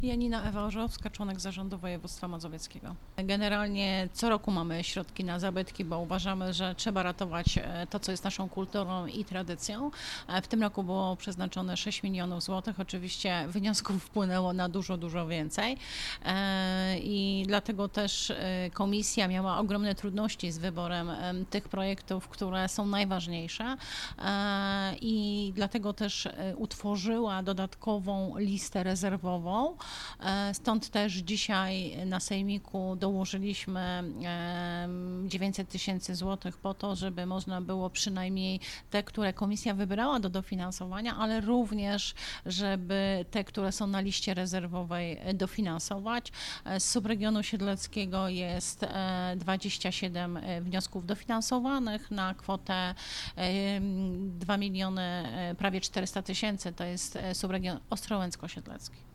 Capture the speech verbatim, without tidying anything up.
Janina Ewa Orzechowska, członek zarządu województwa mazowieckiego. Generalnie co roku mamy środki na zabytki, bo uważamy, że trzeba ratować to, co jest naszą kulturą i tradycją. W tym roku było przeznaczone sześć milionów złotych. Oczywiście wniosków wpłynęło na dużo, dużo więcej i dlatego też komisja miała ogromne trudności z wyborem tych projektów, które są najważniejsze i dlatego też utworzyła dodatkową listę rezerwową. Stąd też dzisiaj na sejmiku dołożyliśmy dziewięćset tysięcy złotych po to, żeby można było przynajmniej te, które komisja wybrała do dofinansowania, ale również, żeby te, które są na liście rezerwowej, dofinansować. Z subregionu siedleckiego jest dwadzieścia siedem wniosków dofinansowanych na kwotę dwa miliony prawie czterysta tysięcy, to jest subregion ostrołęcko-siedlecki.